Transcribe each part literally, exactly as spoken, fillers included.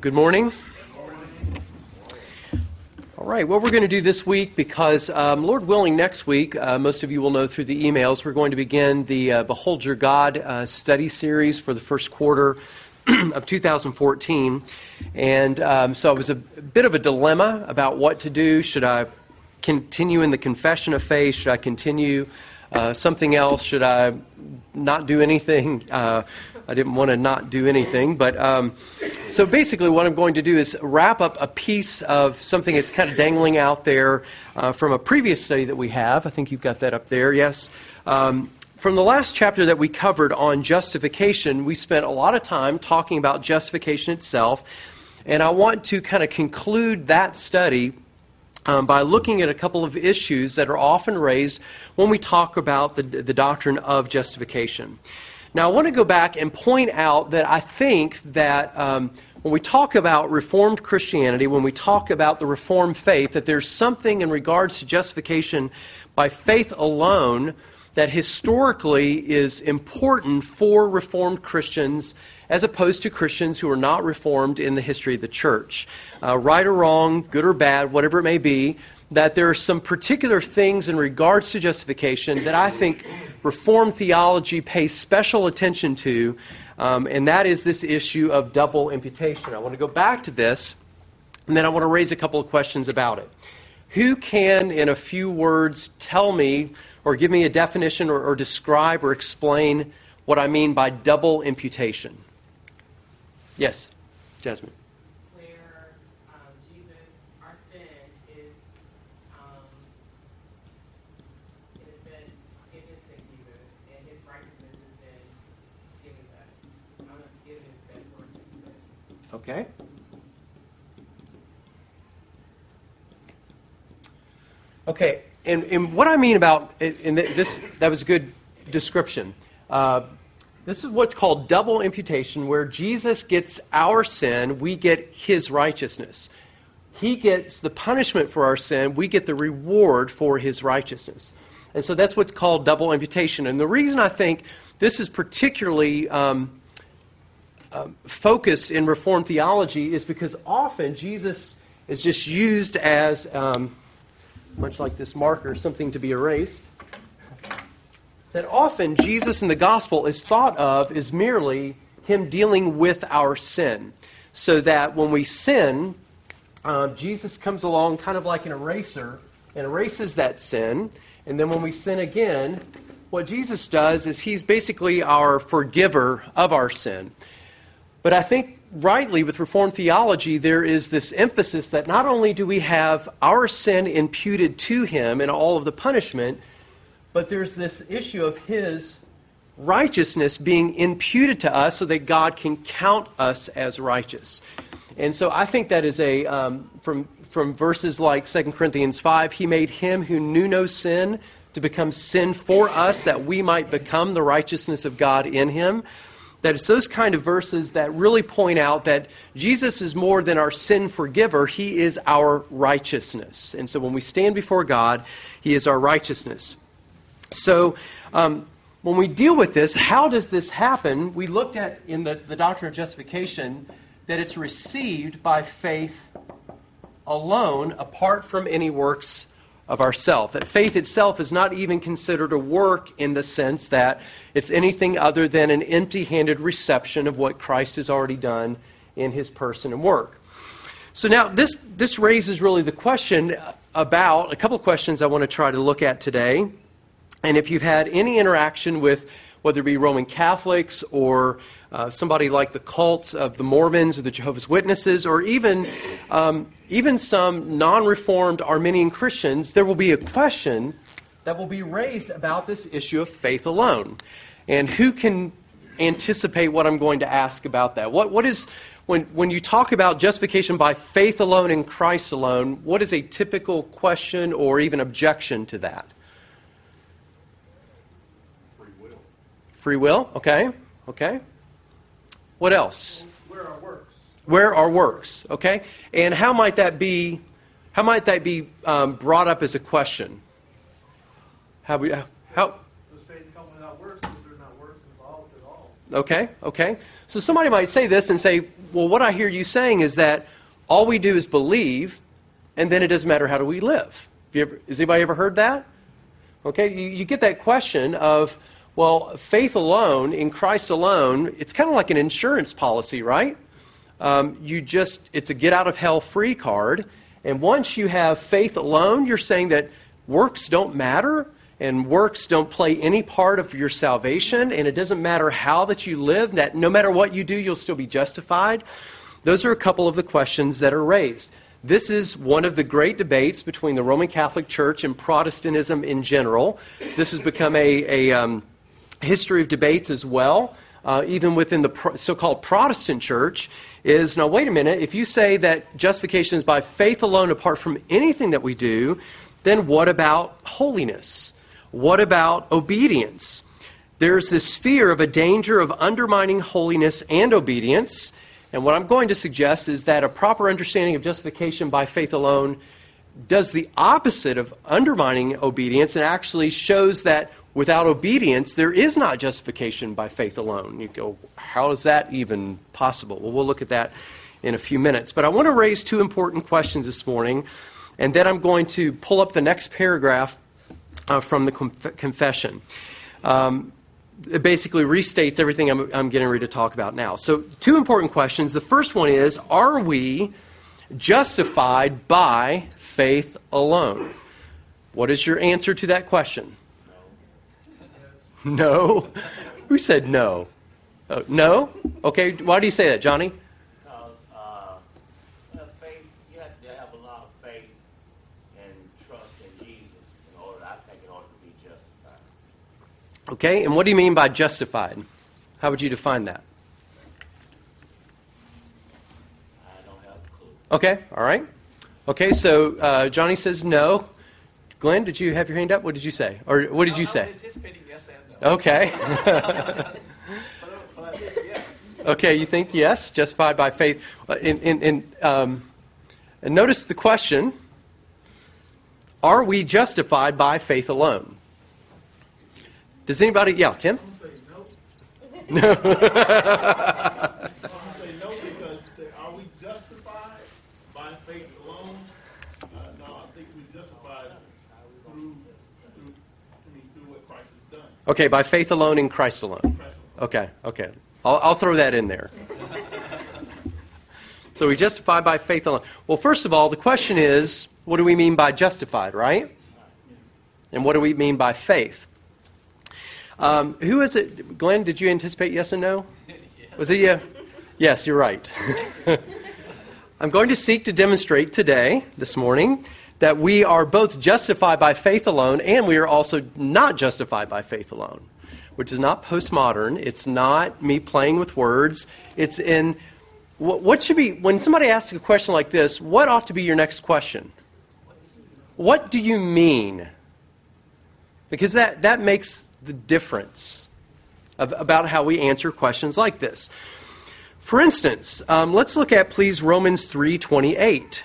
good morning. All right, what we're going to do this week, because um, Lord willing, next week, uh, most of you will know through the emails, we're going to begin the uh, Behold Your God uh, study series for the first quarter of two thousand fourteen. And um, so it was a bit of a dilemma about what to do. Should I continue in the confession of faith? Should I continue uh, something else? Should I not do anything? Uh, I didn't want to not do anything, but um, so basically what I'm going to do is wrap up a piece of something that's kind of dangling out there uh, from a previous study that we have. I think you've got that up there, yes. Um, from the last chapter that we covered on justification, we spent a lot of time talking about justification itself, and I want to kind of conclude that study Um, by looking at a couple of issues that are often raised when we talk about the, the doctrine of justification. Now, I want to go back and point out that I think that um, when we talk about Reformed Christianity, when we talk about the Reformed faith, that there's something in regards to justification by faith alone that historically is important for Reformed Christians as opposed to Christians who are not Reformed in the history of the church. Uh, right or wrong, good or bad, whatever it may be, that there are some particular things in regards to justification that I think Reformed theology pays special attention to, um, and that is this issue of double imputation. I want to go back to this, and then I want to raise a couple of questions about it. Who can, in a few words, tell me or give me a definition or, or describe or explain what I mean by double imputation? Yes, Jasmine. Where um, Jesus, our sin is, um, in a sense, given to Jesus, and His righteousness is then given to us. I'm not given His best word to Jesus. Okay. Okay, and, and what I mean about, and this, that was a good description. Uh, This is what's called double imputation, where Jesus gets our sin, we get His righteousness. He gets the punishment for our sin, we get the reward for His righteousness. And so that's what's called double imputation. And the reason I think this is particularly um, uh, focused in Reformed theology is because often Jesus is just used as, um, much like this marker, something to be erased. That often Jesus in the gospel is thought of as merely Him dealing with our sin. So that when we sin, uh, Jesus comes along kind of like an eraser and erases that sin. And then when we sin again, what Jesus does is He's basically our forgiver of our sin. But I think rightly with Reformed theology, there is this emphasis that not only do we have our sin imputed to Him and all of the punishment, but there's this issue of His righteousness being imputed to us so that God can count us as righteous. And so I think that is a, um, from, from verses like Second Corinthians five, He made Him who knew no sin to become sin for us that we might become the righteousness of God in Him. That it's those kind of verses that really point out that Jesus is more than our sin forgiver. He is our righteousness. And so when we stand before God, He is our righteousness. So um, when we deal with this, how does this happen? We looked at in the, the doctrine of justification that it's received by faith alone, apart from any works of ourself. That faith itself is not even considered a work in the sense that it's anything other than an empty-handed reception of what Christ has already done in His person and work. So now this, this raises really the question about, a couple of questions I want to try to look at today. And if you've had any interaction with whether it be Roman Catholics or uh, somebody like the cults of the Mormons or the Jehovah's Witnesses, or even um, even some non-reformed Arminian Christians, there will be a question that will be raised about this issue of faith alone. And who can anticipate what I'm going to ask about that? What what is when when you talk about justification by faith alone in Christ alone? What is a typical question or even objection to that? Free will, okay, okay. What else? Where are works? Where are works, okay? And how might that be? How might that be um, brought up as a question? How we how? Does faith come without works? Because there are not works involved at all. Okay, okay. So somebody might say this and say, well, what I hear you saying is that all we do is believe, and then it doesn't matter how do we live. Have you ever, has anybody ever heard that? Okay, you, you get that question of, well, faith alone, in Christ alone, it's kind of like an insurance policy, right? Um, you just, it's a get-out-of-hell-free card, and once you have faith alone, you're saying that works don't matter, and works don't play any part of your salvation, and it doesn't matter how that you live, that no matter what you do, you'll still be justified. Those are a couple of the questions that are raised. This is one of the great debates between the Roman Catholic Church and Protestantism in general. This has become a, a um, history of debates as well, uh, even within the pro- so-called Protestant Church, is, now wait a minute, if you say that justification is by faith alone apart from anything that we do, then what about holiness? What about obedience? There's this fear of a danger of undermining holiness and obedience. And what I'm going to suggest is that a proper understanding of justification by faith alone does the opposite of undermining obedience and actually shows that without obedience, there is not justification by faith alone. You go, how is that even possible? Well, we'll look at that in a few minutes. But I want to raise two important questions this morning, and then I'm going to pull up the next paragraph uh, from the conf- confession. Um, It basically restates everything I'm, I'm getting ready to talk about now. So two important questions. The first one is, are we justified by faith alone? What is your answer to that question? No. No? Who said no? Uh, no? Okay, why do you say that, Johnny? Because uh, faith, you have to have a lot of faith and trust in Jesus in order, I think, in order to be justified. Okay, and what do you mean by justified? How would you define that? I don't have a clue. Okay, all right. Okay, so uh, Johnny says no. Glenn, did you have your hand up? What did you say? Or what did you say? I was anticipating yes and no. Okay. But, but I think yes. Okay, you think yes, justified by faith. In, in, in, um, and notice the question, are we justified by faith alone? Does anybody, yeah, Tim? I'm going to say no. No. I'm going to say no because you say, are we justified by faith alone? Uh, no, I think we're justified through, through, I mean, through what Christ has done. Okay, by faith alone in Christ alone. Christ alone. Okay, okay. I'll, I'll throw that in there. So we justify by faith alone. Well, first of all, the question is, what do we mean by justified, right? And what do we mean by faith? Um, who is it? Glenn, did you anticipate yes and no? Was it you? Yes, you're right. I'm going to seek to demonstrate today, this morning, that we are both justified by faith alone and we are also not justified by faith alone, which is not postmodern. It's not me playing with words. It's in what, what should be, when somebody asks a question like this, what ought to be your next question? What do you mean? Because that, that makes the difference of, about how we answer questions like this. For instance, um, let's look at, please, Romans three twenty-eight.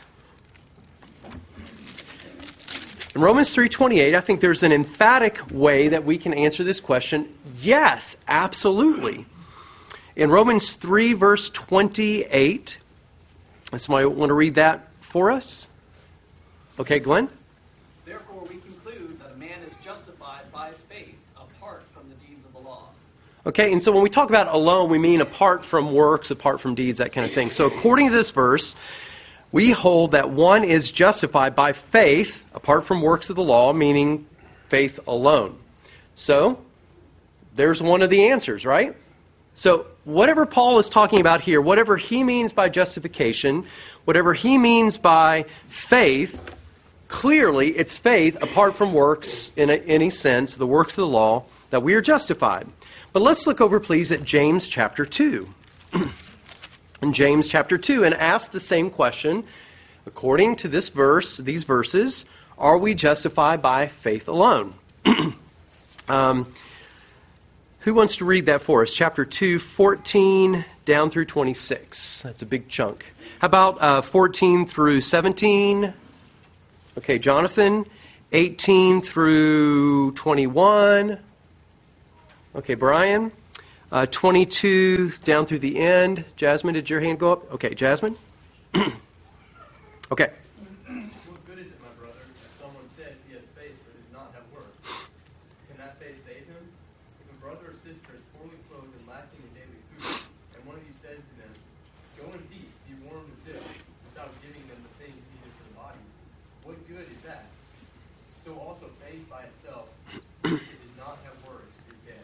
In Romans three twenty-eight, I think there's an emphatic way that we can answer this question. Yes, absolutely. In Romans three, verse twenty-eight, does somebody want to read that for us? Okay, Glenn? Therefore, we conclude that a man is justified by faith apart from the deeds of the law. Okay, and so when we talk about alone, we mean apart from works, apart from deeds, that kind of thing. So according to this verse, we hold that one is justified by faith, apart from works of the law, meaning faith alone. So, there's one of the answers, right? So, whatever Paul is talking about here, whatever he means by justification, whatever he means by faith, clearly it's faith apart from works in a, any sense, the works of the law, that we are justified. But let's look over, please, at James chapter two. In James chapter two, and ask the same question. According to this verse, these verses, are we justified by faith alone? um, who wants to read that for us? Chapter two, fourteen down through twenty-six. That's a big chunk. How about uh, fourteen through seventeen? Okay, Jonathan. eighteen through twenty-one. Okay, Brian. uh, twenty-two down through the end. Jasmine, did your hand go up? Okay, Jasmine. Okay. What good is it, my brother, if someone says he has faith but does not have works? Can that faith save him? If a brother or sister is poorly clothed and lacking in daily food, and one of you says to them, "Go in peace, be warmed and filled," without giving them the things needed for the body, what good is that? So also faith by itself, if it does not have works, is dead.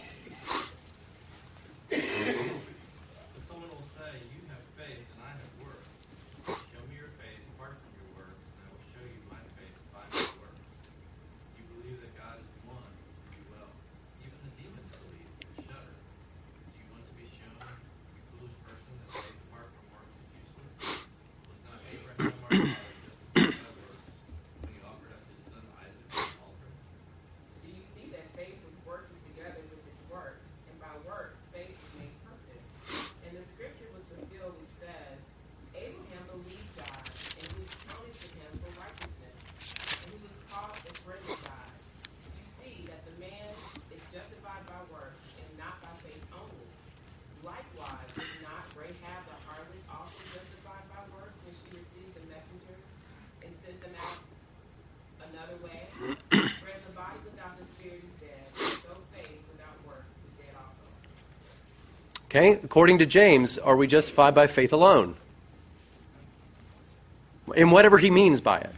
But someone will say, "You have faith and I have works. Show me your faith apart from your works, and I will show you my faith by my works. You believe that God is one, you do well. Even the demons believe and shudder. Do you want to be shown, you foolish person, that faith apart from works is useless? Was not Abraham our father justified by works when he offered up his son Isaac on the altar?" Do you see that faith was working together with his works, and by works faith was made perfect? And the scripture was fulfilled which says, Abraham believed God, and it was counted to him for righteousness, and he was called a friend of God. You see that the man is justified by works, and not by faith only. Likewise, was not Rahab the harlot also justified by works when she received the messengers and sent them out another way? For as the body without the spirit is dead, so faith without works is dead also. Okay, according to James, are we justified by faith alone? In whatever he means by it.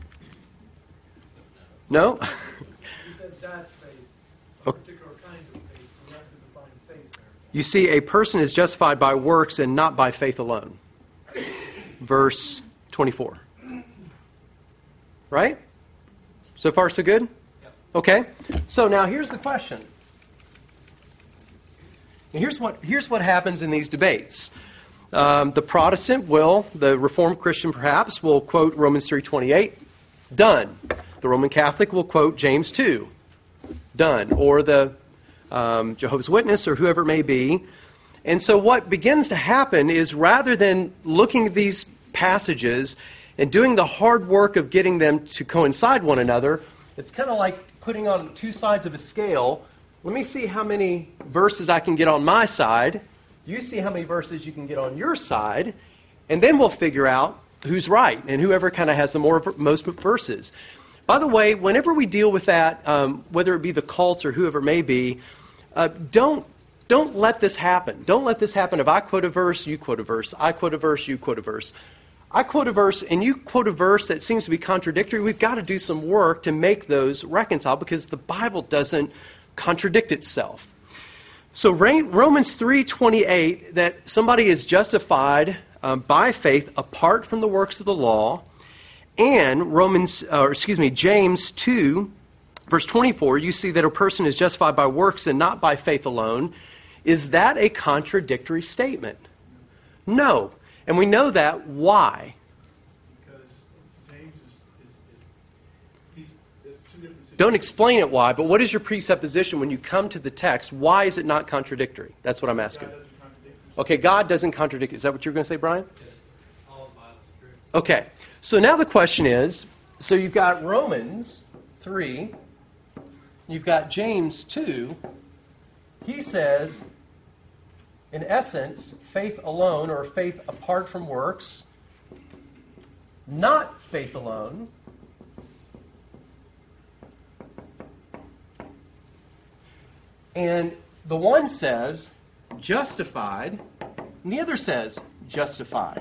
No? He said that faith, a Okay. particular kind of faith. We have to define faith there. You see, a person is justified by works and not by faith alone. Verse twenty-four. Right? So far, so good? Okay. So now here's the question. And here's what, here's what happens in these debates. Um, the Protestant will, the Reformed Christian perhaps, will quote Romans three twenty-eight, done. The Roman Catholic will quote James two, done. Or the um, Jehovah's Witness or whoever it may be. And so what begins to happen is rather than looking at these passages and doing the hard work of getting them to coincide one another, it's kind of like putting on two sides of a scale. Let me see how many verses I can get on my side. You see how many verses you can get on your side, and then we'll figure out who's right and whoever kind of has the more most verses. By the way, whenever we deal with that, um, whether it be the cults or whoever it may be, uh, don't don't let this happen. Don't let this happen. If I quote a verse, you quote a verse. I quote a verse, you quote a verse. I quote a verse, and you quote a verse that seems to be contradictory. We've got to do some work to make those reconcile because the Bible doesn't contradict itself. So Romans three twenty-eight, that somebody is justified um, by faith apart from the works of the law, and Romans, or excuse me, James two, verse twenty-four, you see that a person is justified by works and not by faith alone. Is that a contradictory statement? No. And we know that. Why? Because James is, is, is he's, there's two different situations. Don't explain it why, but what is your presupposition when you come to the text? Why is it not contradictory? That's what I'm asking. God doesn't contradict himself. Okay, God doesn't contradict. Is that what you were going to say, Brian? Yes, all the Bible is true. Okay, so now the question is, so you've got Romans three, you've got James two. He says, in essence, faith alone or faith apart from works, not faith alone. And the one says justified, and the other says justified.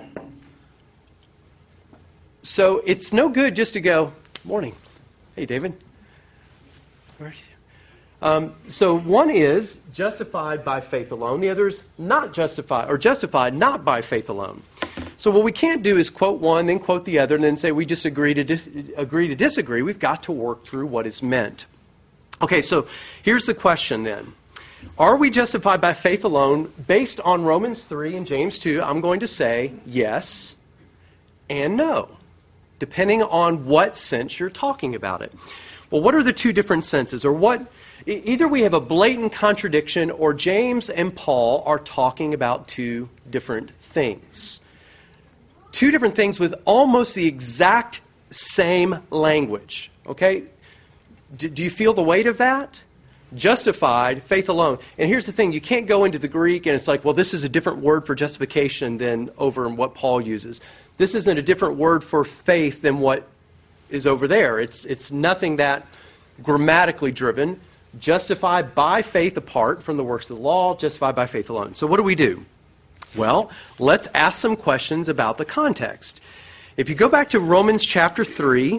So it's no good just to go, morning. Hey, David. Where are you? Um, so one is justified by faith alone. The other is not justified, or justified not by faith alone. So what we can't do is quote one, then quote the other, and then say we just agree to dis- agree to disagree. We've got to work through what is meant. Okay, so here's the question then. Are we justified by faith alone? Based on Romans three and James two, I'm going to say yes and no, depending on what sense you're talking about it. Well, what are the two different senses? Or what? Either we have a blatant contradiction or James and Paul are talking about two different things. Two different things with almost the exact same language. Okay? Do, do you feel the weight of that? justified, faith alone. And here's the thing, you can't go into the Greek and it's like, well, this is a different word for justification than over in what Paul uses. This isn't a different word for faith than what is over there. It's, it's nothing that grammatically driven. Justified by faith apart from the works of the law, justified by faith alone. So what do we do? Well, let's ask some questions about the context. If you go back to Romans chapter three,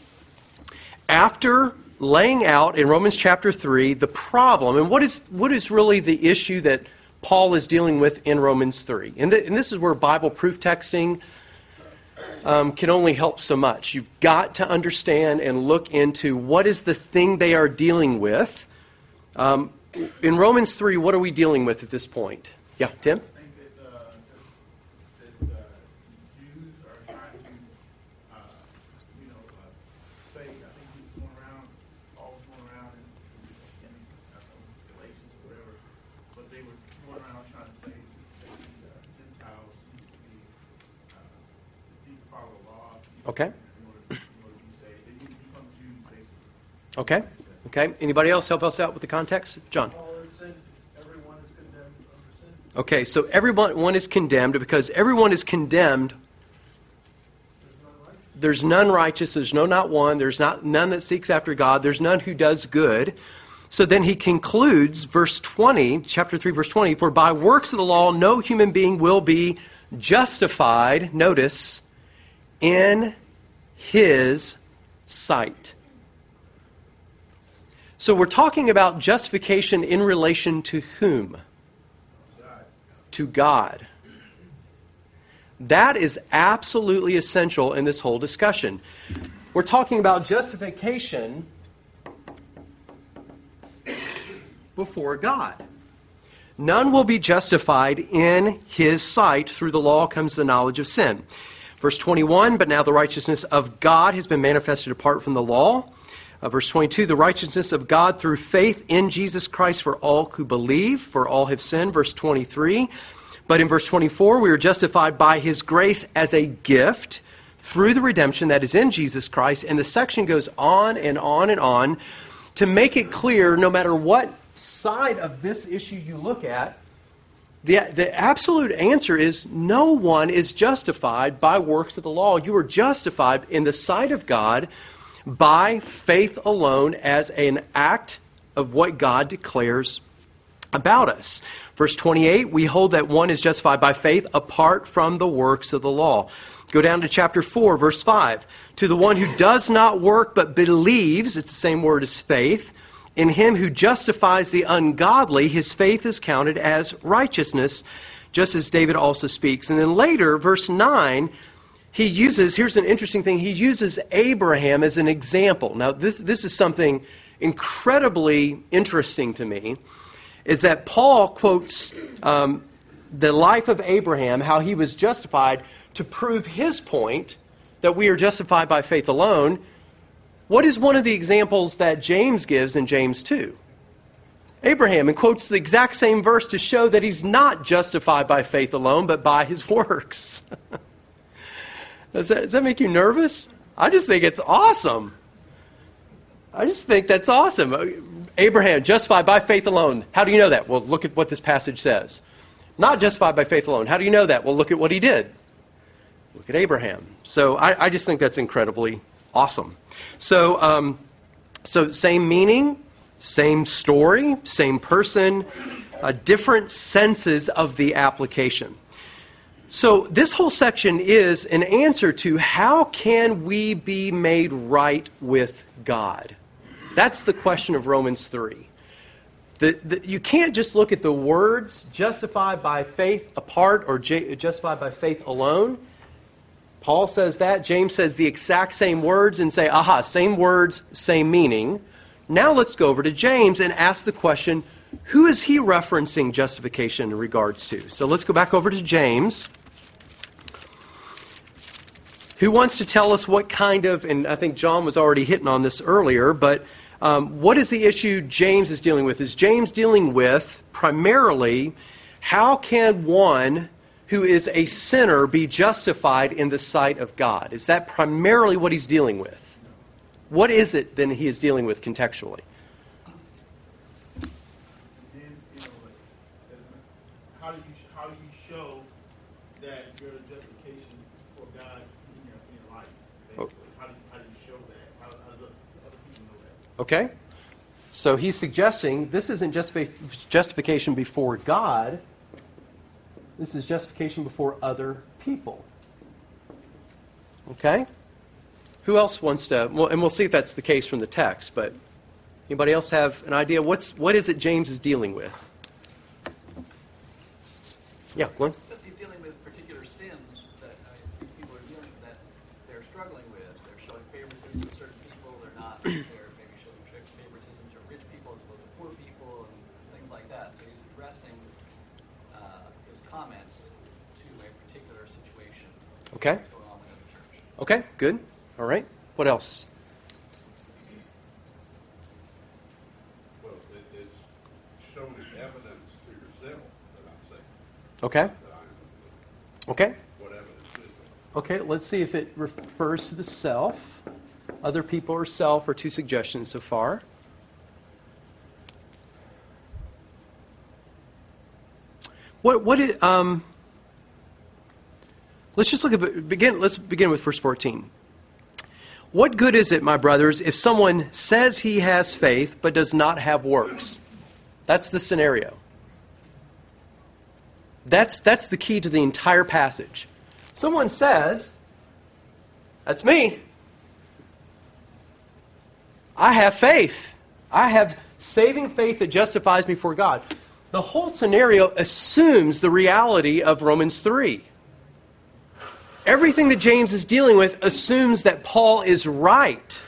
after laying out in Romans chapter three the problem, and what is what is really the issue that Paul is dealing with in Romans three. And, th- and this is where Bible proof texting um, can only help so much. You've got to understand and look into what is the thing they are dealing with. Um, in Romans three, what are we dealing with at this point? Yeah, Tim? I think that, uh, that uh, Jews are trying to, uh, you know, uh, say, I think he was going around, Paul was going around in, in I don't know, Galatians or whatever, but they were going around trying to say that the uh, Gentiles need to be, uh, need to follow the law. Okay. In order, in order to be saved. They need to become Jews, basically. Okay. Okay. Anybody else help us out with the context? John? Paul said everyone is condemned under sin. Okay, so everyone one is condemned because everyone is condemned. There's none righteous. There's no not one. There's not none that seeks after God. There's none who does good. So then he concludes verse twenty, chapter three, verse twenty, for by works of the law no human being will be justified, notice, in his sight. So we're talking about justification in relation to whom? To God. That is absolutely essential in this whole discussion. We're talking about justification before God. None will be justified in his sight. Through the law comes the knowledge of sin. Verse twenty-one, but now the righteousness of God has been manifested apart from the law. Uh, verse twenty-two, the righteousness of God through faith in Jesus Christ for all who believe, for all have sinned. Verse twenty-three, but in verse twenty-four, we are justified by his grace as a gift through the redemption that is in Jesus Christ. And the section goes on and on and on to make it clear, no matter what side of this issue you look at, the, the absolute answer is no one is justified by works of the law. You are justified in the sight of God by faith alone as an act of what God declares about us. Verse twenty-eight, we hold that one is justified by faith apart from the works of the law. Go down to chapter four, verse five. To the one who does not work but believes, it's the same word as faith, in him who justifies the ungodly, his faith is counted as righteousness, just as David also speaks. And then later, verse nine, he uses, here's an interesting thing, he uses Abraham as an example. Now, this, this is something incredibly interesting to me, is that Paul quotes um, the life of Abraham, how he was justified, to prove his point that we are justified by faith alone. What is one of the examples that James gives in James two? Abraham, and quotes the exact same verse to show that he's not justified by faith alone, but by his works. Does that, does that make you nervous? I just think it's awesome. I just think that's awesome. Abraham, justified by faith alone. How do you know that? Well, look at what this passage says. Not justified by faith alone. How do you know that? Well, look at what he did. Look at Abraham. So I, I just think that's incredibly awesome. So, um, so same meaning, same story, same person, uh, different senses of the application. So this whole section is an answer to how can we be made right with God? That's the question of Romans three. The, the, you can't just look at the words justified by faith apart or j- justified by faith alone. Paul says that. James says the exact same words and say, aha, same words, same meaning. Now let's go over to James and ask the question, who is he referencing justification in regards to? So let's go back over to James. Who wants to tell us what kind of, and I think John was already hitting on this earlier, but um, what is the issue James is dealing with? Is James dealing with primarily how can one who is a sinner be justified in the sight of God? Is that primarily what he's dealing with? What is it then he is dealing with contextually? your justification for God in your, in your life? Basically, Oh. how do you, how do you show that? How, how do other people know that? Okay? So he's suggesting this isn't justifi- justification before God. This is justification before other people. Okay? Who else wants to, well, and we'll see if that's the case from the text, but anybody else have an idea? What's, what is it James is dealing with? Yeah, Glenn? Because he's dealing with particular sins that I think people are dealing with that they're struggling with. They're showing favoritism to certain people. They're not. They're maybe showing favoritism to rich people as opposed to poor people and things like that. So he's addressing uh, his comments to a particular situation Okay. that's going on within the church. Okay, good. All right. What else? Well, it, it's showing evidence to yourself that I'm saying Okay. that I am. Okay. What evidence is it? Okay, let's see if it refers to the self. Other people or self are two suggestions so far. What what it, um let's just look at begin let's begin with verse fourteen. What good is it, my brothers, if someone says he has faith but does not have works? That's the scenario. That's that's the key to the entire passage. Someone says, that's me. I have faith. I have saving faith that justifies me before God. The whole scenario assumes the reality of Romans three. Everything that James is dealing with assumes that Paul is right.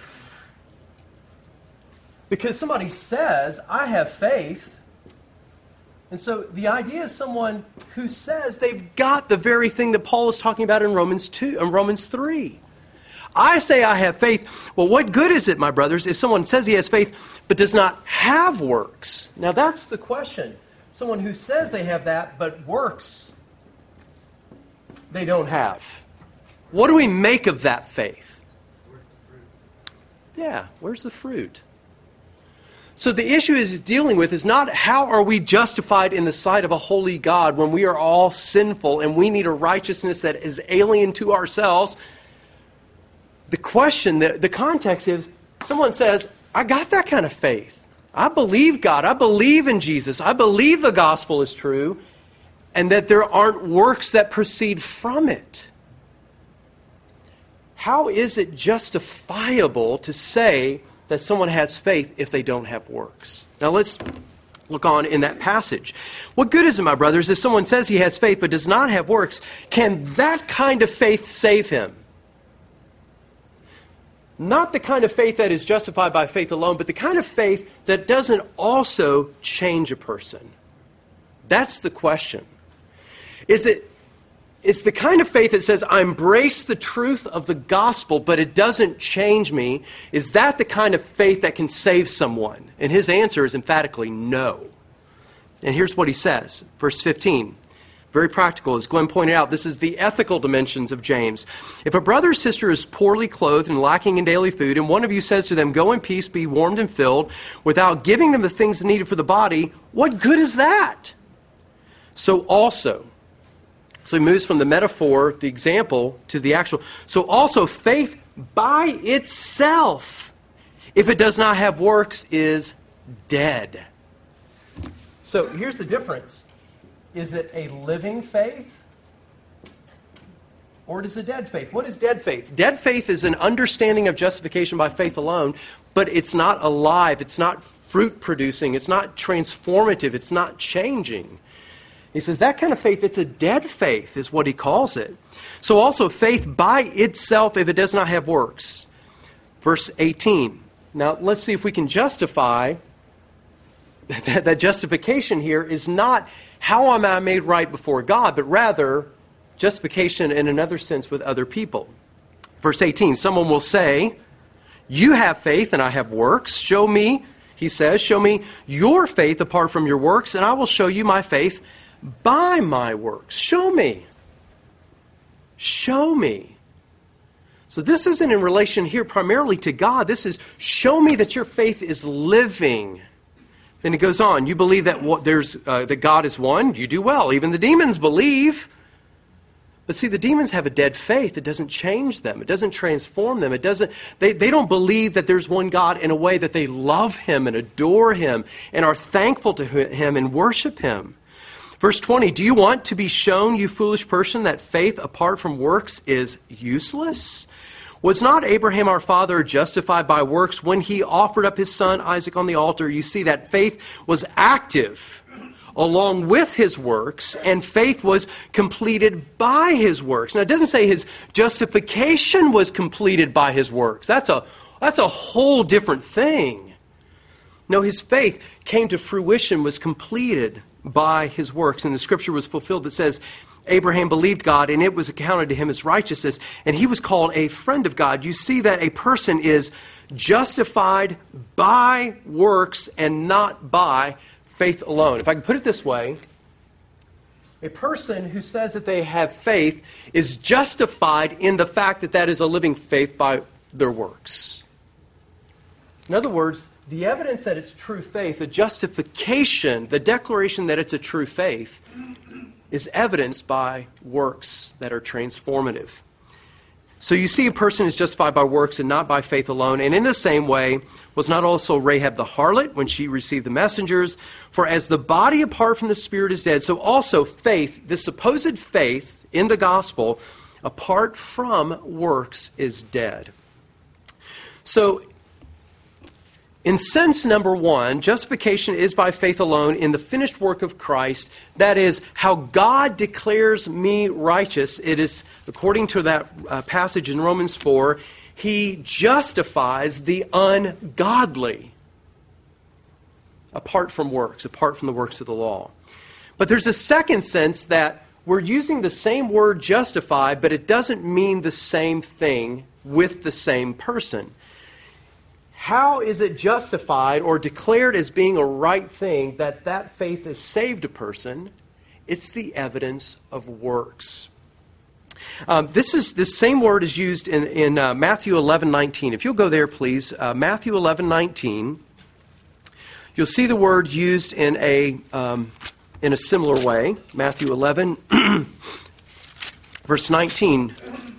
Because somebody says, I have faith. And so the idea is someone who says they've got the very thing that Paul is talking about in Romans two, in Romans three. I say I have faith. Well, what good is it, my brothers, if someone says he has faith but does not have works? Now that's the question. Someone who says they have that but works they don't have. What do we make of that faith? Where's the fruit? Yeah, where's the fruit? So the issue is dealing with is not how are we justified in the sight of a holy God when we are all sinful and we need a righteousness that is alien to ourselves. The question, the, the context is, someone says, I got that kind of faith. I believe God. I believe in Jesus. I believe the gospel is true and that there aren't works that proceed from it. How is it justifiable to say that someone has faith if they don't have works? Now let's look on in that passage. What good is it, my brothers, if someone says he has faith but does not have works? Can that kind of faith save him? Not the kind of faith that is justified by faith alone, but the kind of faith that doesn't also change a person. That's the question. Is it It's the kind of faith that says, I embrace the truth of the gospel, but it doesn't change me. Is that the kind of faith that can save someone? And his answer is emphatically no. And here's what he says, verse fifteen. Very practical. As Glenn pointed out, this is the ethical dimensions of James. If a brother or sister is poorly clothed and lacking in daily food, and one of you says to them, go in peace, be warmed and filled, without giving them the things needed for the body, what good is that? So also, so he moves from the metaphor, the example, to the actual. So also, faith by itself, if it does not have works, is dead. So here's the difference. Is it a living faith? Or it is a dead faith? What is dead faith? Dead faith is an understanding of justification by faith alone, but it's not alive. It's not fruit-producing. It's not transformative. It's not changing. He says that kind of faith, it's a dead faith, is what he calls it. So also faith by itself, if it does not have works. Verse eighteen. Now let's see if we can justify that, that justification here is not how am I made right before God, but rather justification in another sense with other people. Verse eighteen, someone will say, you have faith and I have works. Show me, he says, show me your faith apart from your works, and I will show you my faith by my works. Show me. Show me. So this isn't in relation here primarily to God. This is show me that your faith is living. Then it goes on. You believe that what, there's uh, that God is one. You do well. Even the demons believe. But see, the demons have a dead faith. It doesn't change them. It doesn't transform them. It doesn't, they, they don't believe that there's one God in a way that they love him and adore him and are thankful to him and worship him. Verse twenty, do you want to be shown, you foolish person, that faith apart from works is useless? Was not Abraham our father justified by works when he offered up his son Isaac on the altar? You see that faith was active along with his works, and faith was completed by his works. Now, it doesn't say his justification was completed by his works. That's a, that's a whole different thing. No, his faith came to fruition, was completed by his works. And the scripture was fulfilled that says, Abraham believed God, and it was accounted to him as righteousness, and he was called a friend of God. You see that a person is justified by works and not by faith alone. If I can put it this way, a person who says that they have faith is justified in the fact that that is a living faith by their works. In other words, the evidence that it's true faith, the justification, the declaration that it's a true faith, is evidenced by works that are transformative. So you see a person is justified by works and not by faith alone. And in the same way, was not also Rahab the harlot when she received the messengers? For as the body apart from the spirit is dead, so also faith, this supposed faith in the gospel, apart from works is dead. So in sense number one, justification is by faith alone in the finished work of Christ. That is, how God declares me righteous. It is, according to that uh, passage in Romans four, he justifies the ungodly apart from works, apart from the works of the law. But there's a second sense that we're using the same word justify, but it doesn't mean the same thing with the same person. How is it justified or declared as being a right thing that that faith has saved a person? It's the evidence of works. Um, this is this same word is used in, in uh, Matthew eleven nineteen. If you'll go there, please. Uh, Matthew eleven nineteen. You'll see the word used in a um, in a similar way. Matthew eleven, verse nineteen.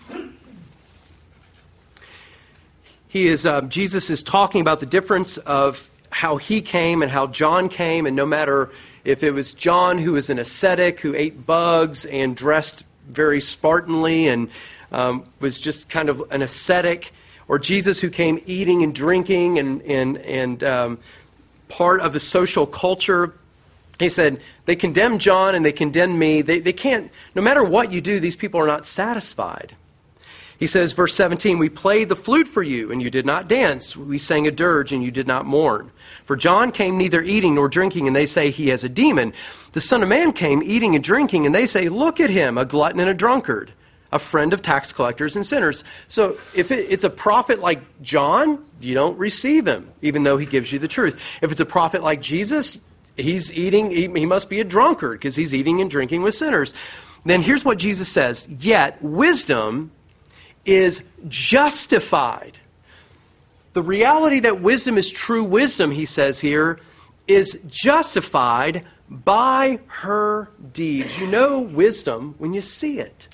He is, uh, Jesus is talking about the difference of how he came and how John came, and no matter if it was John who was an ascetic, who ate bugs and dressed very Spartanly and um, was just kind of an ascetic, or Jesus who came eating and drinking and, and, and um, part of the social culture, he said, they condemn John and they condemn me. They, they can't, no matter what you do, these people are not satisfied. He says, verse seventeen, we played the flute for you, and you did not dance. We sang a dirge, and you did not mourn. For John came neither eating nor drinking, and they say he has a demon. The Son of Man came eating and drinking, and they say, look at him, a glutton and a drunkard, a friend of tax collectors and sinners. So if it, it's a prophet like John, you don't receive him, even though he gives you the truth. If it's a prophet like Jesus, he's eating, he, he must be a drunkard, because he's eating and drinking with sinners. Then here's what Jesus says, yet wisdom is justified. The reality that wisdom is true wisdom, he says here, is justified by her deeds. You know wisdom when you see it.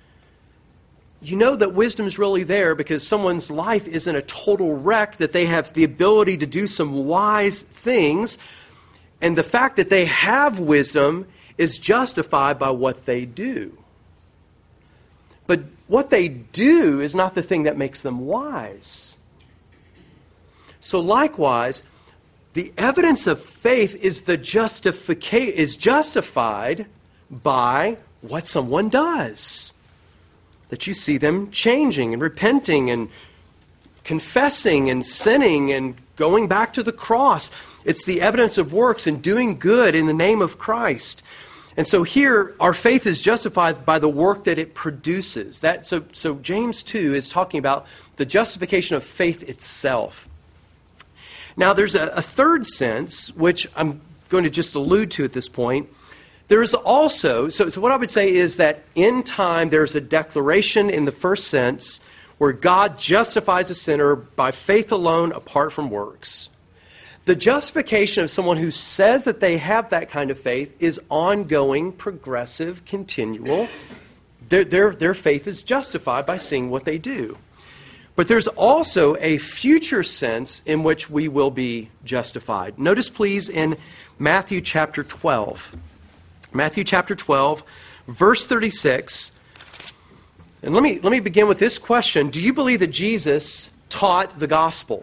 You know that wisdom is really there because someone's life isn't a total wreck, that they have the ability to do some wise things, and the fact that they have wisdom is justified by what they do. But what they do is not the thing that makes them wise. So likewise, the evidence of faith is the justifica- is justified by what someone does. That you see them changing and repenting and confessing and sinning and going back to the cross. It's the evidence of works and doing good in the name of Christ. And so here, our faith is justified by the work that it produces. That, so, so James two is talking about the justification of faith itself. Now, there's a, a third sense, which I'm going to just allude to at this point. There is also, so, so what I would say is that in time, there's a declaration in the first sense where God justifies a sinner by faith alone, apart from works. The justification of someone who says that they have that kind of faith is ongoing, progressive, continual, their, their, their faith is justified by seeing what they do. But there's also a future sense in which we will be justified. Notice, please, in Matthew chapter twelve. Matthew chapter twelve, verse thirty-six. And let me, let me begin with this question. Do you believe that Jesus taught the gospel?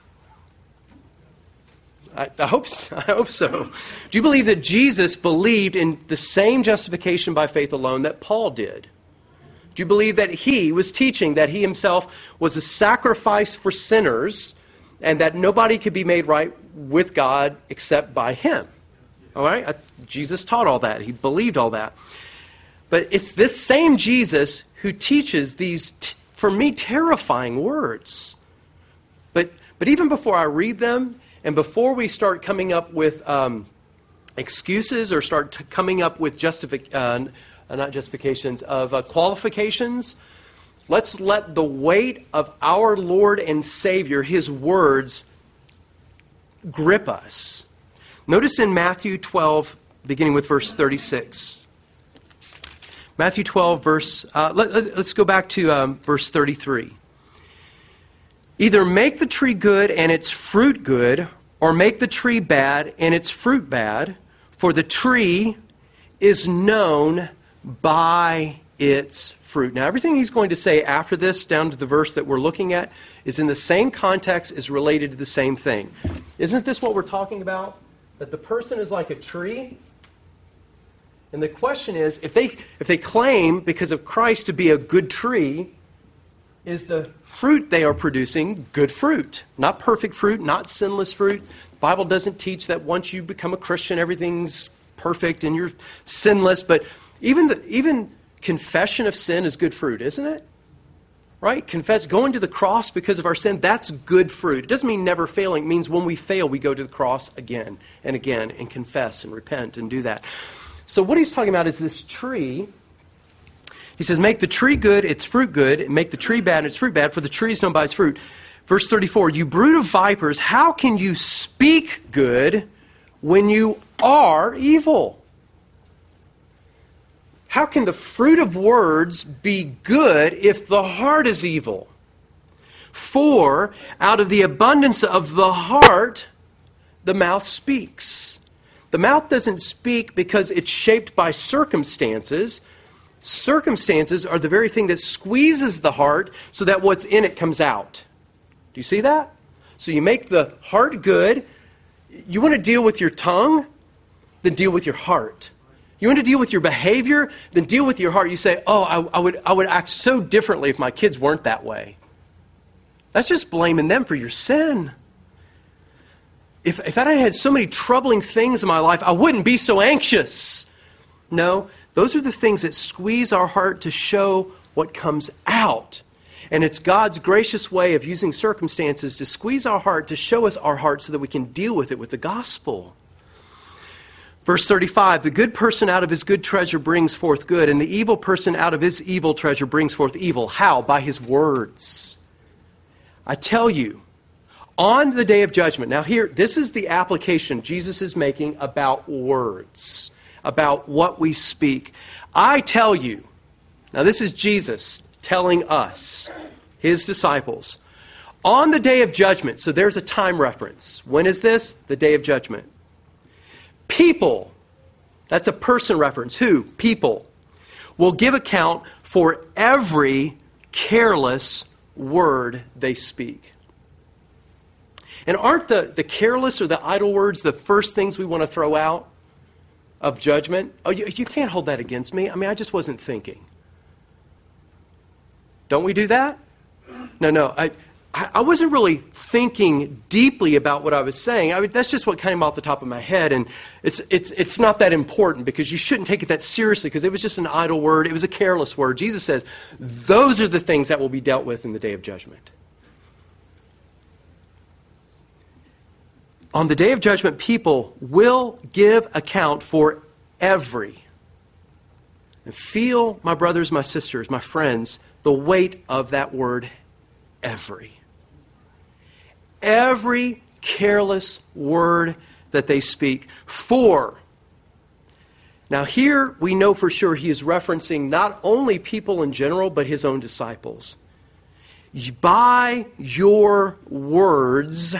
I, I hope so. I hope so. Do you believe that Jesus believed in the same justification by faith alone that Paul did? Do you believe that he was teaching that he himself was a sacrifice for sinners and that nobody could be made right with God except by him? All right? I, Jesus taught all that. He believed all that. But it's this same Jesus who teaches these, t- for me, terrifying words. But, but even before I read them, and before we start coming up with um, excuses or start t- coming up with justific- uh, not justifications, of uh, qualifications, let's let the weight of our Lord and Savior, his words, grip us. Notice in Matthew twelve, beginning with verse thirty-six. Matthew twelve, verse, uh, let, let's go back to um, verse thirty-three. Either make the tree good and its fruit good, or make the tree bad and its fruit bad, for the tree is known by its fruit. Now, everything he's going to say after this, down to the verse that we're looking at, is in the same context, is related to the same thing. Isn't this what we're talking about? That the person is like a tree? And the question is, if they if they claim, because of Christ, to be a good tree, is the fruit they are producing good fruit? Not perfect fruit, not sinless fruit. The Bible doesn't teach that once you become a Christian, everything's perfect and you're sinless. But even the, even confession of sin is good fruit, isn't it? Right? Confess, going to the cross because of our sin, that's good fruit. It doesn't mean never failing. It means when we fail, we go to the cross again and again and confess and repent and do that. So what he's talking about is this tree. He says, make the tree good, its fruit good, and make the tree bad, its fruit bad, for the tree is known by its fruit. Verse thirty-four, you brood of vipers, how can you speak good when you are evil? How can the fruit of words be good if the heart is evil? For out of the abundance of the heart, the mouth speaks. The mouth doesn't speak because it's shaped by circumstances. Circumstances are the very thing that squeezes the heart so that what's in it comes out. Do you see that? So you make the heart good. You want to deal with your tongue? Then deal with your heart. You want to deal with your behavior? Then deal with your heart. You say, oh, I, I would, I would act so differently if my kids weren't that way. That's just blaming them for your sin. If, if I had so many troubling things in my life, I wouldn't be so anxious. No, those are the things that squeeze our heart to show what comes out. And it's God's gracious way of using circumstances to squeeze our heart, to show us our heart so that we can deal with it with the gospel. Verse thirty-five, the good person out of his good treasure brings forth good, and the evil person out of his evil treasure brings forth evil. How? By his words. I tell you, on the day of judgment. Now here, this is the application Jesus is making about words, about what we speak. I tell you, now this is Jesus telling us, his disciples, on the day of judgment, so there's a time reference. When is this? The day of judgment. People, that's a person reference. Who? People will give account for every careless word they speak. And aren't the, the careless or the idle words the first things we want to throw out of judgment? Oh, you, you can't hold that against me. I mean, I just wasn't thinking. Don't we do that? No, no. I, I wasn't really thinking deeply about what I was saying. I mean, that's just what came off the top of my head. And it's, it's, it's not that important because you shouldn't take it that seriously because it was just an idle word. It was a careless word. Jesus says, those are the things that will be dealt with in the day of judgment. On the day of judgment, people will give account for every. And feel, my brothers, my sisters, my friends, the weight of that word, every. Every careless word that they speak. For. Now here we know for sure he is referencing not only people in general, but his own disciples. By your words,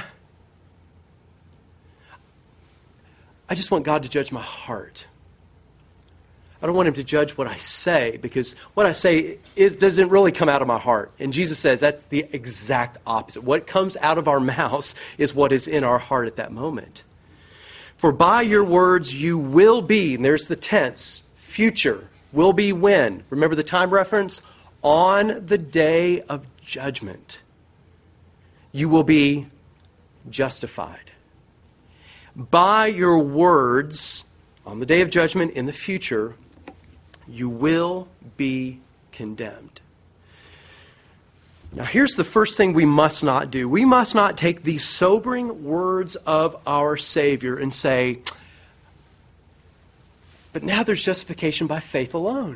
I just want God to judge my heart. I don't want him to judge what I say, because what I say is, doesn't really come out of my heart. And Jesus says that's the exact opposite. What comes out of our mouths is what is in our heart at that moment. For by your words you will be, and there's the tense, future, will be when? Remember the time reference? On the day of judgment, you will be justified. By your words, on the day of judgment in the future, you will be condemned. Now here's the first thing we must not do. We must not take these sobering words of our Savior and say, but now there's justification by faith alone.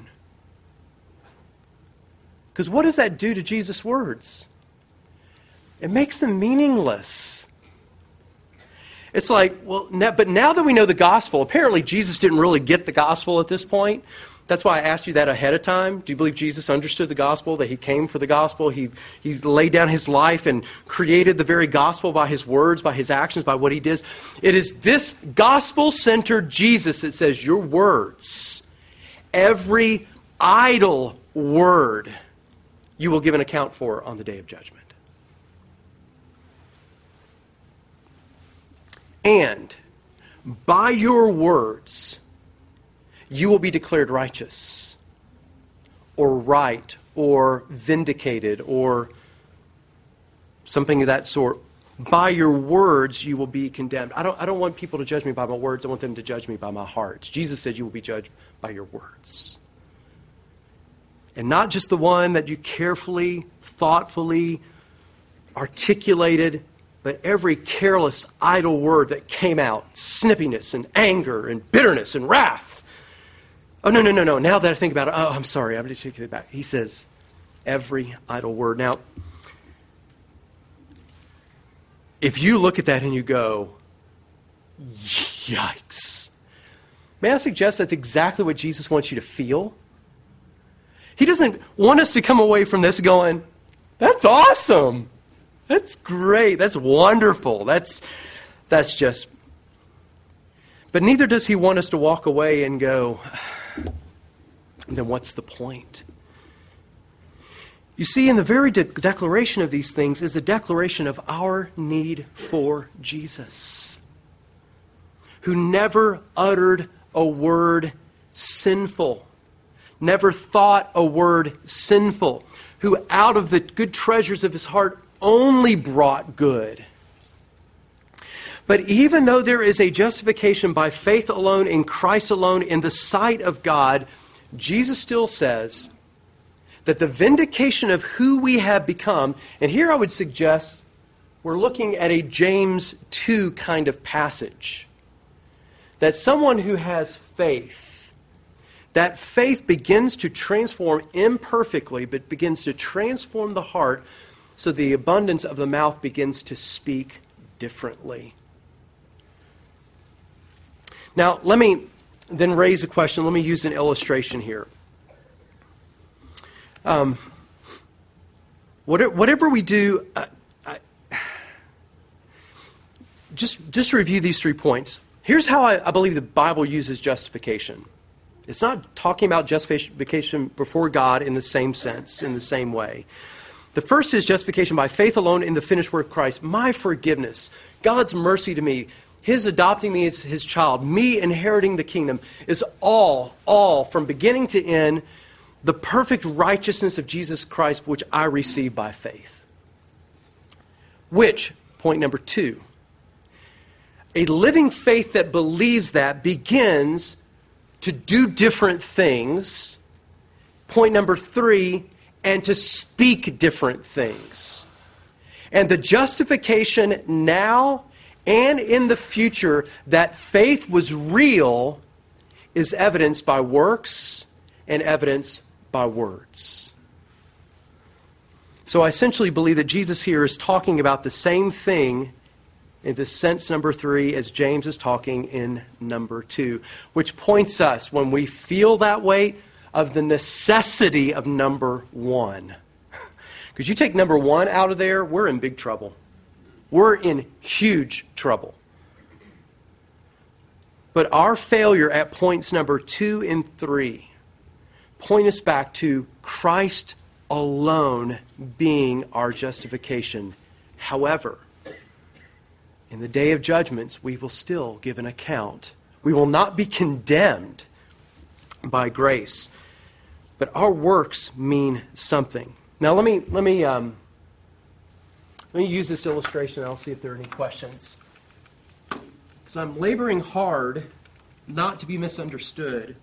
Because what does that do to Jesus' words? It makes them meaningless. It's like, well, now, but now that we know the gospel, apparently Jesus didn't really get the gospel at this point. That's why I asked you that ahead of time. Do you believe Jesus understood the gospel, that he came for the gospel? He, he laid down his life and created the very gospel by his words, by his actions, by what he did. It is this gospel-centered Jesus that says your words, every idle word, you will give an account for on the day of judgment. And by your words, you will be declared righteous or right or vindicated or something of that sort. By your words, you will be condemned. I don't, I don't want people to judge me by my words. I want them to judge me by my heart. Jesus said you will be judged by your words. And not just the one that you carefully, thoughtfully articulated, but every careless, idle word that came out, snippiness and anger and bitterness and wrath. Oh, no, no, no, no. Now that I think about it, oh, I'm sorry. I'm going to take it back. He says, every idle word. Now, if you look at that and you go, yikes. May I suggest that's exactly what Jesus wants you to feel? He doesn't want us to come away from this going, that's awesome. That's great. That's wonderful. That's, that's just... But neither does he want us to walk away and go, then what's the point? You see, in the very de- declaration of these things is a declaration of our need for Jesus, who never uttered a word sinful, never thought a word sinful, who out of the good treasures of his heart only brought good. But even though there is a justification by faith alone in Christ alone in the sight of God, Jesus still says that the vindication of who we have become, and here I would suggest we're looking at a James two kind of passage, that someone who has faith, that faith begins to transform imperfectly, but begins to transform the heart, so the abundance of the mouth begins to speak differently. Now, let me then raise a question. Let me use an illustration here. Um, whatever we do, uh, I, just, just review these three points. Here's how I, I believe the Bible uses justification. It's not talking about justification before God in the same sense, in the same way. The first is justification by faith alone in the finished work of Christ. My forgiveness, God's mercy to me, his adopting me as his child, me inheriting the kingdom, is all, all, from beginning to end, the perfect righteousness of Jesus Christ, which I receive by faith. Which, point number two, a living faith that believes that begins to do different things. Point number three, and to speak different things. And the justification now and in the future that faith was real is evidenced by works and evidenced by words. So I essentially believe that Jesus here is talking about the same thing in the sense number three as James is talking in number two, which points us, when we feel that way, of the necessity of number one. Because you take number one out of there, we're in big trouble. We're in huge trouble. But our failure at points number two and three point us back to Christ alone being our justification. However, in the day of judgments, we will still give an account. We will not be condemned by grace, but our works mean something. Now, let me let me um, let me use this illustration. And I'll see if there are any questions. Because I'm laboring hard not to be misunderstood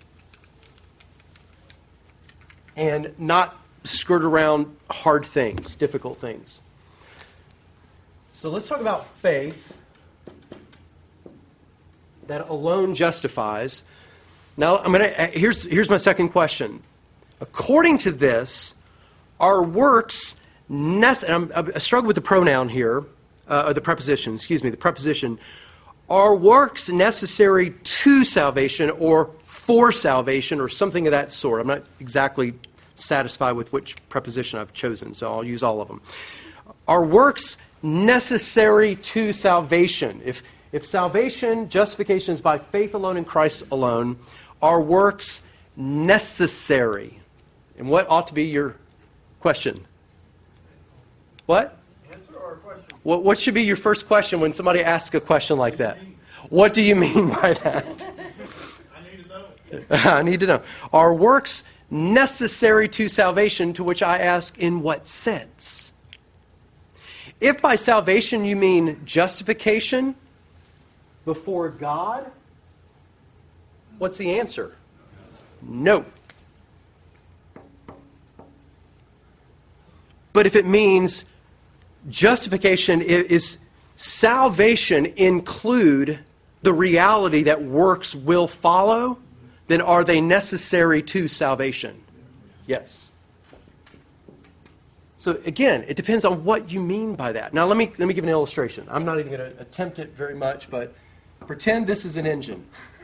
and not skirt around hard things, difficult things. So let's talk about faith that alone justifies. Now, I'm gonna. Here's here's my second question. According to this, are works necessary? And I'm, I struggle with the pronoun here, uh, or the preposition. Excuse me, the preposition. Are works necessary to salvation or for salvation or something of that sort? I'm not exactly satisfied with which preposition I've chosen, so I'll use all of them. Are works necessary to salvation? If if salvation, justification is by faith alone in Christ alone, are works necessary? And what ought to be your question? What? Answer or question? What, what should be your first question when somebody asks a question like that? What do you mean by that? I need to know. I need to know. Are works necessary to salvation? To which I ask, in what sense? If by salvation you mean justification before God, what's the answer? No. But if it means justification, is salvation include the reality that works will follow, then are they necessary to salvation? Yes. So again, it depends on what you mean by that. Now let me let me give an illustration. I'm not even going to attempt it very much, but pretend this is an engine.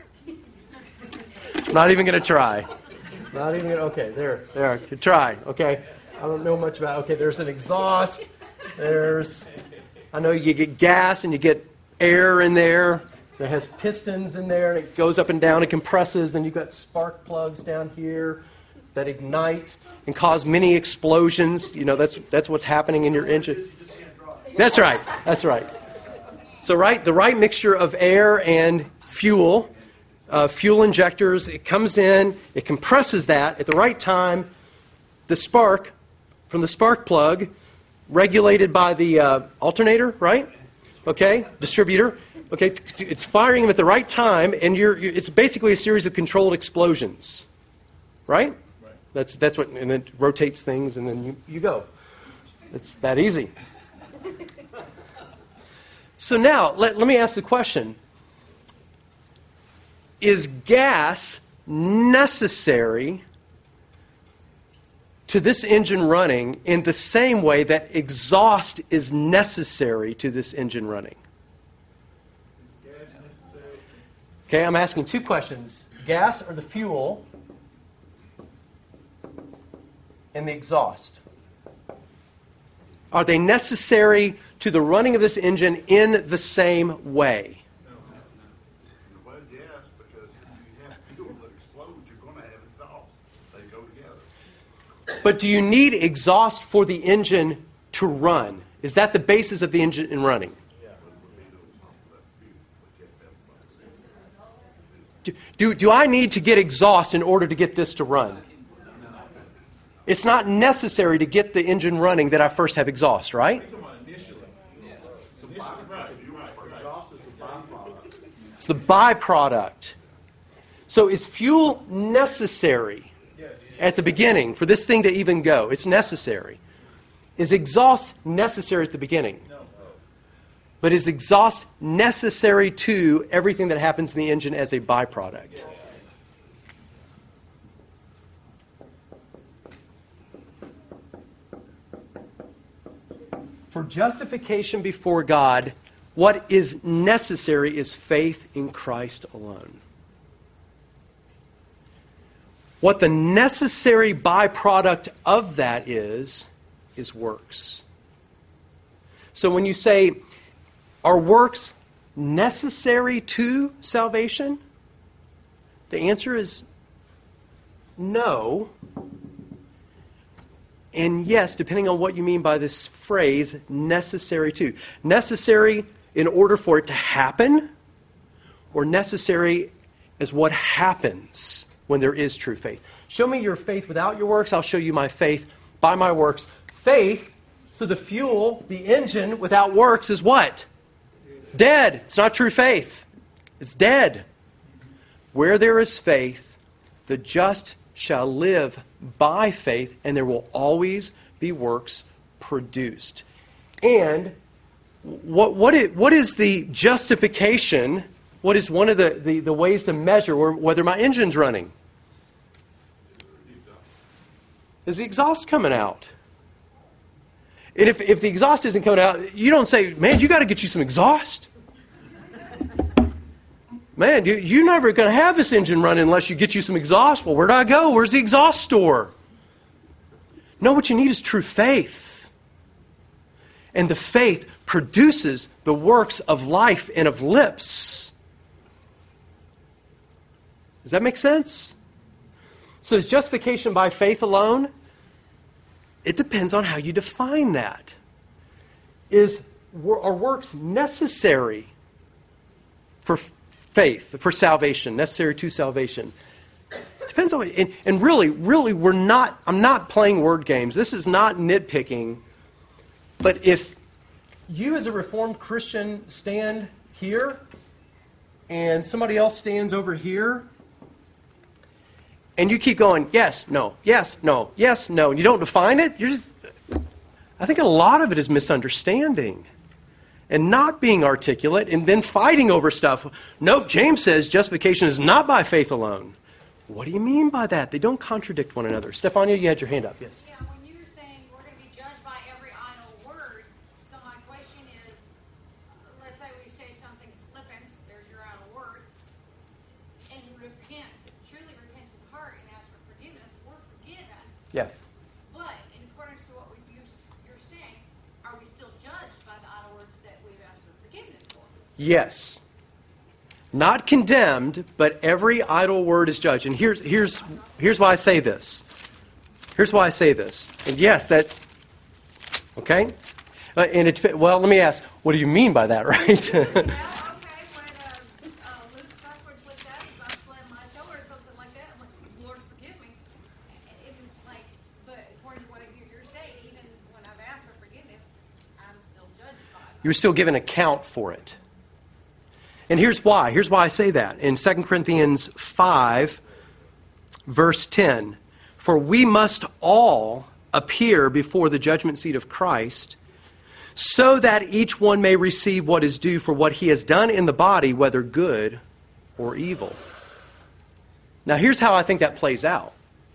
Not even going to try. Not even going to, okay, there, there, try, okay. I don't know much about, okay, there's an exhaust, there's, I know you get gas and you get air in there. It has pistons in there, and it goes up and down, it compresses, then you've got spark plugs down here that ignite and cause many explosions. You know, that's that's what's happening in your engine. That's right, that's right. So, right, the right mixture of air and fuel, uh, fuel injectors, it comes in, it compresses that at the right time, the spark from the spark plug, regulated by the uh, alternator, right? Okay, distributor. Okay, it's firing them at the right time, and you're, you're, it's basically a series of controlled explosions, right? right? That's that's what, and it rotates things, and then you, you go. It's that easy. So now, let, let me ask the question. Is gas necessary to this engine running in the same way that exhaust is necessary to this engine running? Is gas necessary? Okay, I'm asking two questions. Gas or the fuel and the exhaust. Are they necessary to the running of this engine in the same way? Well, yes, because if you have fuel that explodes, you're going to have exhaust. They go together. But do you need exhaust for the engine to run? Is that the basis of the engine in running? Do, do, do I need to get exhaust in order to get this to run? It's not necessary to get the engine running that I first have exhaust, right? It's the byproduct. So is fuel necessary at the beginning for this thing to even go? It's necessary. Is exhaust necessary at the beginning? No. But is exhaust necessary to everything that happens in the engine as a byproduct? For justification before God, What is necessary is faith in Christ alone. What the necessary byproduct of that is, is works. So when you say, are works necessary to salvation? The answer is no. And yes, depending on what you mean by this phrase, necessary to. Necessary in order for it to happen, or necessary as what happens when there is true faith. Show me your faith without your works, I'll show you my faith by my works. Faith, so the fuel, the engine without works is what? Dead. It's not true faith. It's dead. Where there is faith, the just shall live by faith, and there will always be works produced. And what, what, is, what is the justification? What is one of the, the, the ways to measure whether my engine's running? Is the exhaust coming out? And if, if the exhaust isn't coming out, you don't say, man, you got to get you some exhaust. Man, you, you're never going to have this engine running unless you get you some exhaust. Well, where do I go? Where's the exhaust store? No, what you need is true faith. And the faith produces the works of life and of lips. Does that make sense? So is justification by faith alone? It depends on how you define that. Is, are works necessary for faith, for salvation, necessary to salvation? It depends on, and, and really, really, we're not, I'm not playing word games. This is not nitpicking. But if you as a Reformed Christian stand here and somebody else stands over here, and you keep going, yes, no, yes, no, yes, no, and you don't define it, you're just, I think a lot of it is misunderstanding and not being articulate and then fighting over stuff. Nope, James says justification is not by faith alone. What do you mean by that? They don't contradict one another. Stefania, you had your hand up, yes. Yeah, when you were saying we're going to be judged by every idle word, so my question is, let's say we say something flippant, there's your idle word, and you repent, truly repent in the heart and ask for forgiveness, we're forgiven. Yes. But in accordance to what we use, you're saying, are we still judged by the idle words that we've asked for forgiveness for? Yes. Not condemned, but every idle word is judged. And here's, here's, here's why I say this. Here's why I say this. And yes, that, okay? Uh, and it, well, let me ask, what do you mean by that, right? Well, okay, when uh, uh, Luke Cuthbert's like that, if I slammed my toe or something like that, I'm like, Lord, forgive me. Even like, but according to what you're saying, even when I've asked for forgiveness, I'm still judged by it. You're still given account for it. And here's why. Here's why I say that. In Second Corinthians five, verse ten, for we must all appear before the judgment seat of Christ, so that each one may receive what is due for what he has done in the body, whether good or evil. Now here's how I think that plays out.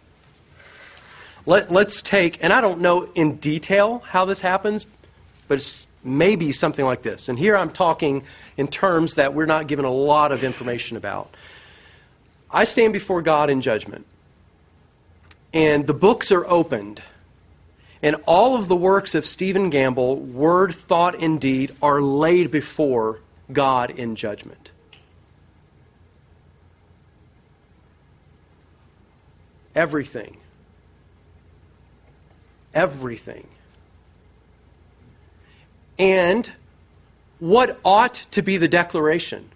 Let, let's take, and I don't know in detail how this happens, but it's maybe something like this. And here I'm talking in terms that we're not given a lot of information about. I stand before God in judgment, and the books are opened, and all of the works of Stephen Gamble, word, thought, and deed, are laid before God in judgment. Everything. Everything. And what ought to be the declaration?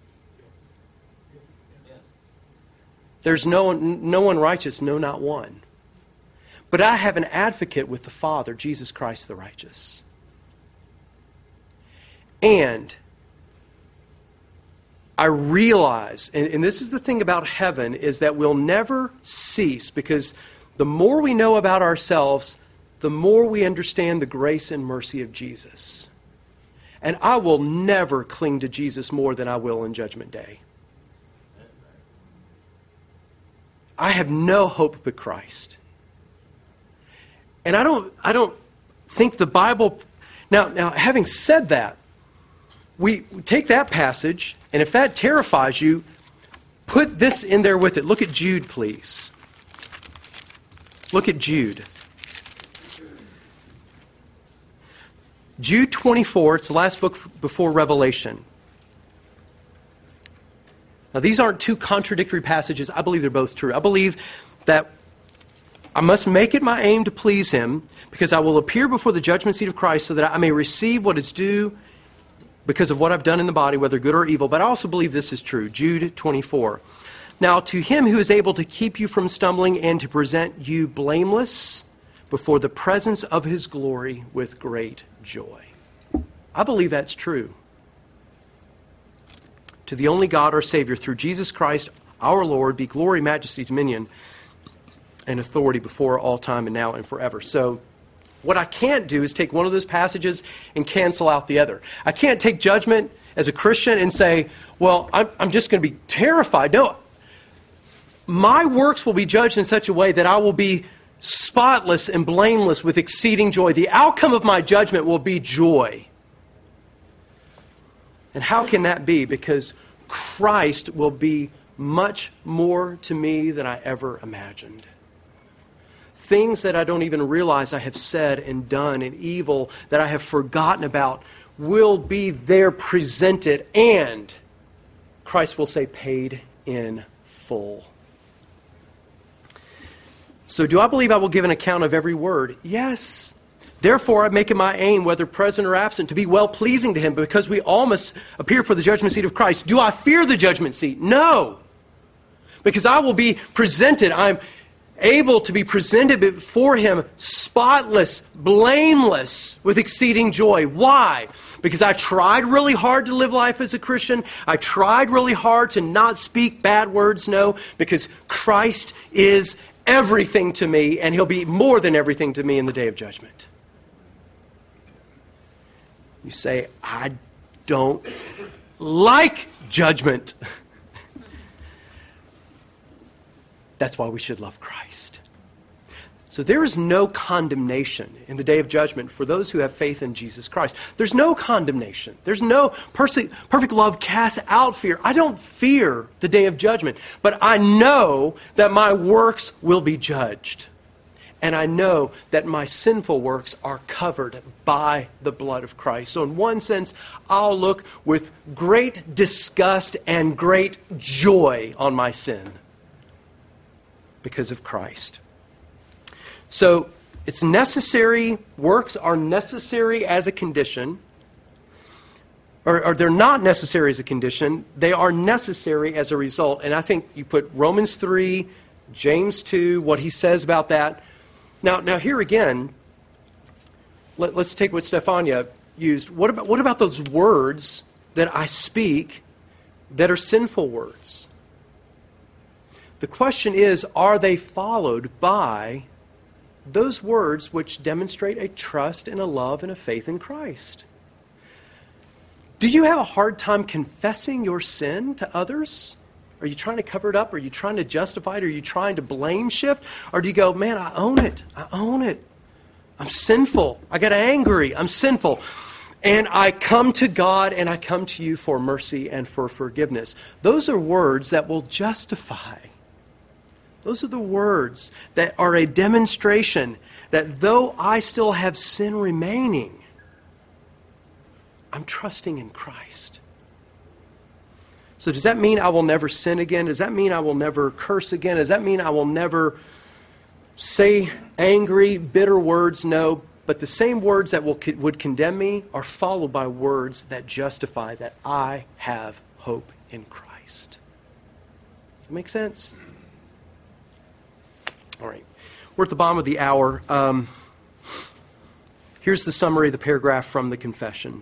There's no one, no one righteous, no, not one. But I have an advocate with the Father, Jesus Christ the righteous. And I realize, and, and this is the thing about heaven, is that we'll never cease, because the more we know about ourselves, the more we understand the grace and mercy of Jesus. And I will never cling to Jesus more than I will in Judgment Day. I have no hope but Christ. And I don't I don't think the Bible... Now, now having said that, we take that passage, and if that terrifies you, put this in there with it. Look at Jude, please. Look at Jude. Jude twenty-four, it's the last book before Revelation. Now, these aren't two contradictory passages. I believe they're both true. I believe that I must make it my aim to please him, because I will appear before the judgment seat of Christ so that I may receive what is due because of what I've done in the body, whether good or evil. But I also believe this is true. Jude twenty-four. Now, to him who is able to keep you from stumbling and to present you blameless before the presence of his glory with great joy. I believe that's true. To the only God, our Savior, through Jesus Christ, our Lord, be glory, majesty, dominion, and authority before all time and now and forever. So, what I can't do is take one of those passages and cancel out the other. I can't take judgment as a Christian and say, well, I'm, I'm just going to be terrified. No, my works will be judged in such a way that I will be spotless and blameless with exceeding joy. The outcome of my judgment will be joy. And how can that be? Because Christ will be much more to me than I ever imagined. Things that I don't even realize I have said and done, and evil that I have forgotten about, will be there presented, and Christ will say, paid in full. So do I believe I will give an account of every word? Yes. Therefore, I make it my aim, whether present or absent, to be well-pleasing to him, because we all must appear for the judgment seat of Christ. Do I fear the judgment seat? No. Because I will be presented. I'm able to be presented before him spotless, blameless, with exceeding joy. Why? Because I tried really hard to live life as a Christian. I tried really hard to not speak bad words. No, because Christ is everything to me, and he'll be more than everything to me in the day of judgment. You say, I don't like judgment. That's why we should love Christ. So there is no condemnation in the day of judgment for those who have faith in Jesus Christ. There's no condemnation. There's no perfect, perfect love casts out fear. I don't fear the day of judgment, but I know that my works will be judged. And I know that my sinful works are covered by the blood of Christ. So in one sense, I'll look with great disgust and great joy on my sin because of Christ. So it's necessary, works are necessary as a condition, or, or they're not necessary as a condition, they are necessary as a result. And I think you put Romans three, James two, what he says about that. Now, now here again, let, let's take what Stefania used. What about, what about those words that I speak that are sinful words? The question is, are they followed by those words which demonstrate a trust and a love and a faith in Christ? Do you have a hard time confessing your sin to others? Are you trying to cover it up? Are you trying to justify it? Are you trying to blame shift? Or do you go, man, I own it. I own it. I'm sinful. I got angry. I'm sinful. And I come to God and I come to you for mercy and for forgiveness. Those are words that will justify. Those are the words that are a demonstration that though I still have sin remaining, I'm trusting in Christ. So does that mean I will never sin again? Does that mean I will never curse again? Does that mean I will never say angry, bitter words? No. But the same words that will, would condemn me are followed by words that justify that I have hope in Christ. Does that make sense? All right. We're at the bottom of the hour. Um, here's the summary of the paragraph from the confession.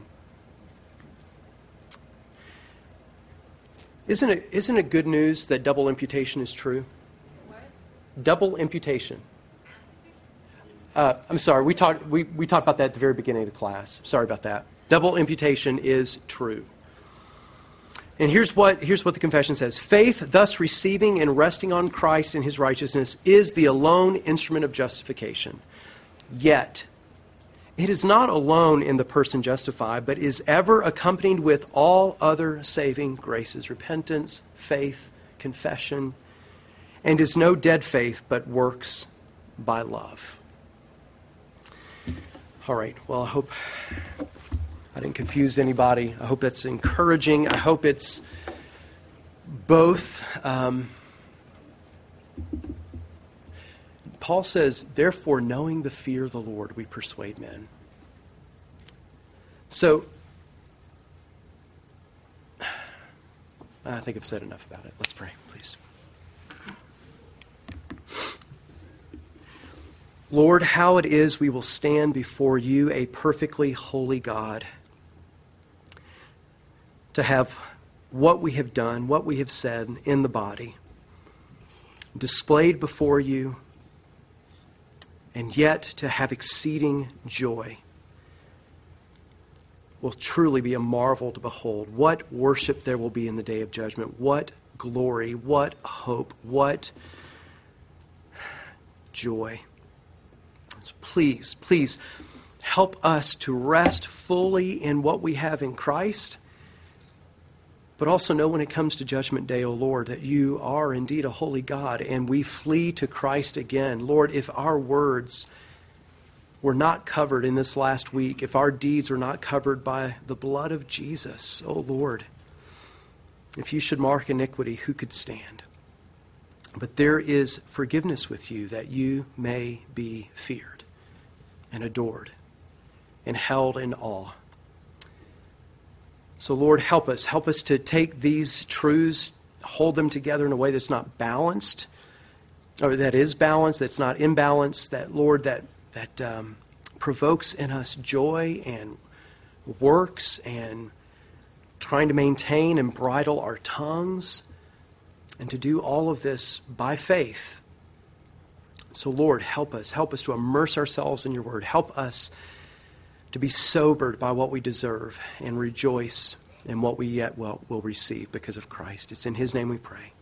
Isn't it, isn't it good news that double imputation is true? What? Double imputation. Uh, I'm sorry, we talked we, we talked about that at the very beginning of the class. Sorry about that. Double imputation is true. And here's what, here's what the confession says. Faith, thus receiving and resting on Christ and his righteousness, is the alone instrument of justification. Yet, it is not alone in the person justified, but is ever accompanied with all other saving graces, repentance, faith, confession, and is no dead faith, but works by love. All right, well, I hope I didn't confuse anybody. I hope that's encouraging. I hope it's both. Um, Paul says, therefore, knowing the fear of the Lord, we persuade men. So, I think I've said enough about it. Let's pray, please. Lord, how it is we will stand before you, a perfectly holy God, to have what we have done, what we have said in the body, displayed before you, and yet to have exceeding joy will truly be a marvel to behold. What worship there will be in the day of judgment. What glory, what hope, what joy. So please, please help us to rest fully in what we have in Christ, but also know when it comes to Judgment Day, O Lord, that you are indeed a holy God, and we flee to Christ again. Lord, if our words were not covered in this last week, if our deeds are not covered by the blood of Jesus, O Lord, if you should mark iniquity, who could stand? But there is forgiveness with you, that you may be feared and adored and held in awe. So, Lord, help us. Help us to take these truths, hold them together in a way that's not balanced, or that is balanced, that's not imbalanced, that, Lord, that, that um, provokes in us joy and works and trying to maintain and bridle our tongues, and to do all of this by faith. So, Lord, help us. Help us to immerse ourselves in your word. Help us to be sobered by what we deserve and rejoice in what we yet will, will receive because of Christ. It's in his name we pray.